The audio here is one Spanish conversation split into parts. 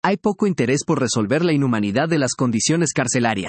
hay poco interés por resolver la inhumanidad de las condiciones carcelarias.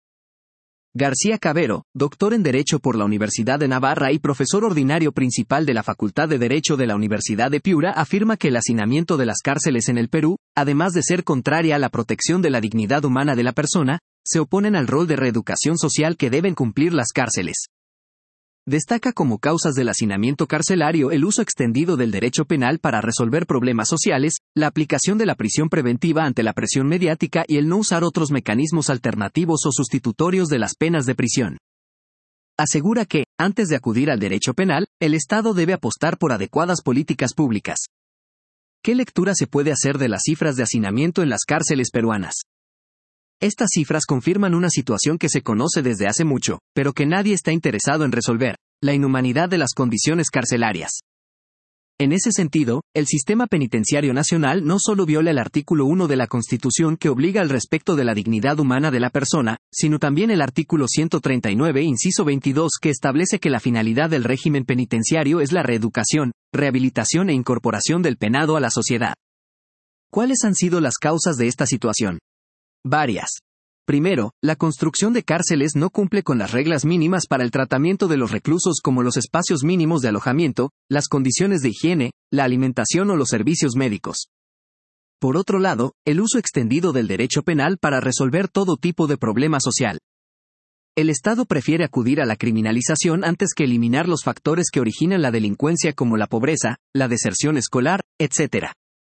García Cavero, doctor en Derecho por la Universidad de Navarra y profesor ordinario principal de la Facultad de Derecho de la Universidad de Piura, afirma que el hacinamiento de las cárceles en el Perú, además de ser contraria a la protección de la dignidad humana de la persona, se oponen al rol de reeducación social que deben cumplir las cárceles. Destaca como causas del hacinamiento carcelario el uso extendido del derecho penal para resolver problemas sociales, la aplicación de la prisión preventiva ante la presión mediática y el no usar otros mecanismos alternativos o sustitutorios de las penas de prisión. Asegura que, antes de acudir al derecho penal, el Estado debe apostar por adecuadas políticas públicas. ¿Qué lectura se puede hacer de las cifras de hacinamiento en las cárceles peruanas? Estas cifras confirman una situación que se conoce desde hace mucho, pero que nadie está interesado en resolver: la inhumanidad de las condiciones carcelarias. En ese sentido, el sistema penitenciario nacional no solo viola el artículo 1 de la Constitución que obliga al respeto de la dignidad humana de la persona, sino también el artículo 139, inciso 22, que establece que la finalidad del régimen penitenciario es la reeducación, rehabilitación e incorporación del penado a la sociedad. ¿Cuáles han sido las causas de esta situación? Varias. Primero, la construcción de cárceles no cumple con las reglas mínimas para el tratamiento de los reclusos, como los espacios mínimos de alojamiento, las condiciones de higiene, la alimentación o los servicios médicos. Por otro lado, el uso extendido del derecho penal para resolver todo tipo de problema social. El Estado prefiere acudir a la criminalización antes que eliminar los factores que originan la delincuencia, como la pobreza, la deserción escolar, etc.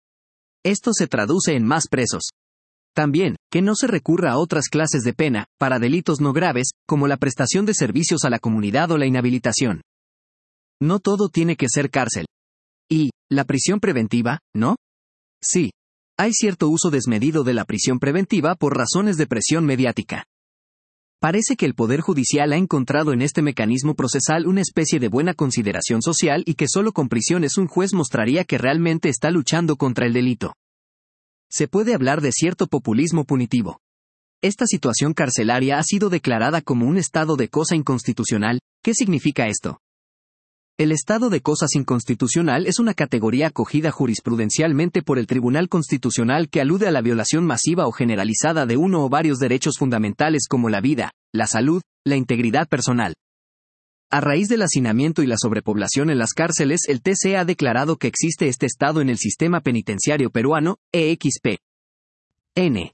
Esto se traduce en más presos. También, que no se recurra a otras clases de pena, para delitos no graves, como la prestación de servicios a la comunidad o la inhabilitación. No todo tiene que ser cárcel. ¿Y la prisión preventiva, no? Sí. Hay cierto uso desmedido de la prisión preventiva por razones de presión mediática. Parece que el Poder Judicial ha encontrado en este mecanismo procesal una especie de buena consideración social y que solo con prisiones un juez mostraría que realmente está luchando contra el delito. Se puede hablar de cierto populismo punitivo. Esta situación carcelaria ha sido declarada como un estado de cosa inconstitucional. ¿Qué significa esto? El estado de cosas inconstitucional es una categoría acogida jurisprudencialmente por el Tribunal Constitucional que alude a la violación masiva o generalizada de uno o varios derechos fundamentales como la vida, la salud, la integridad personal. A raíz del hacinamiento y la sobrepoblación en las cárceles, el TC ha declarado que existe este estado en el sistema penitenciario peruano, EXP. N.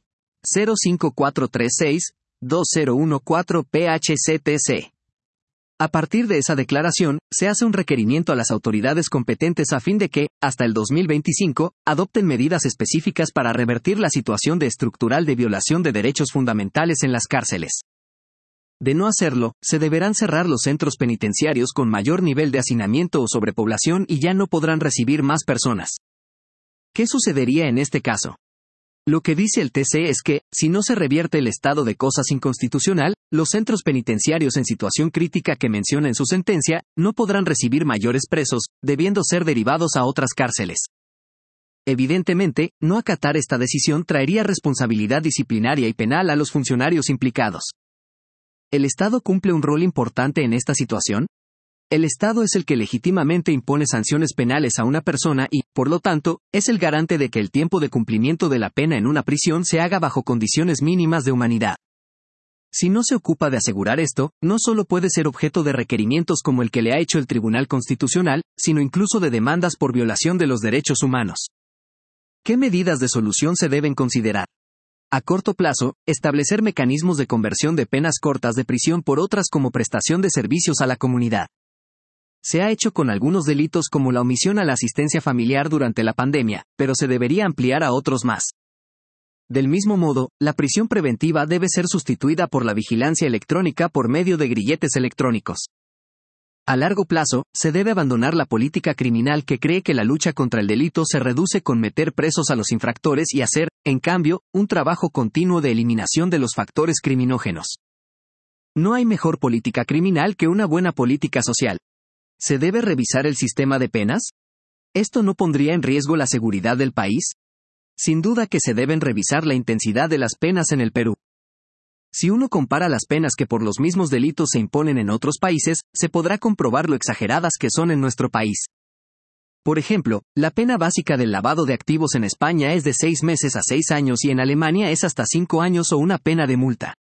05436-2014 A partir de esa declaración, se hace un requerimiento a las autoridades competentes a fin de que, hasta el 2025, adopten medidas específicas para revertir la situación estructural de violación de derechos fundamentales en las cárceles. De no hacerlo, se deberán cerrar los centros penitenciarios con mayor nivel de hacinamiento o sobrepoblación y ya no podrán recibir más personas. ¿Qué sucedería en este caso? Lo que dice el TC es que, si no se revierte el estado de cosas inconstitucional, los centros penitenciarios en situación crítica que menciona en su sentencia, no podrán recibir mayores presos, debiendo ser derivados a otras cárceles. Evidentemente, no acatar esta decisión traería responsabilidad disciplinaria y penal a los funcionarios implicados. ¿El Estado cumple un rol importante en esta situación? El Estado es el que legítimamente impone sanciones penales a una persona y, por lo tanto, es el garante de que el tiempo de cumplimiento de la pena en una prisión se haga bajo condiciones mínimas de humanidad. Si no se ocupa de asegurar esto, no solo puede ser objeto de requerimientos como el que le ha hecho el Tribunal Constitucional, sino incluso de demandas por violación de los derechos humanos. ¿Qué medidas de solución se deben considerar? A corto plazo, establecer mecanismos de conversión de penas cortas de prisión por otras como prestación de servicios a la comunidad. Se ha hecho con algunos delitos como la omisión a la asistencia familiar durante la pandemia, pero se debería ampliar a otros más. Del mismo modo, la prisión preventiva debe ser sustituida por la vigilancia electrónica por medio de grilletes electrónicos. A largo plazo, se debe abandonar la política criminal que cree que la lucha contra el delito se reduce con meter presos a los infractores y hacer, en cambio, un trabajo continuo de eliminación de los factores criminógenos. No hay mejor política criminal que una buena política social. ¿Se debe revisar el sistema de penas? ¿Esto no pondría en riesgo la seguridad del país? Sin duda que se deben revisar la intensidad de las penas en el Perú. Si uno compara las penas que por los mismos delitos se imponen en otros países, se podrá comprobar lo exageradas que son en nuestro país. Por ejemplo, la pena básica del lavado de activos en España es de 6 meses a 6 años y en Alemania es hasta 5 años o una pena de multa.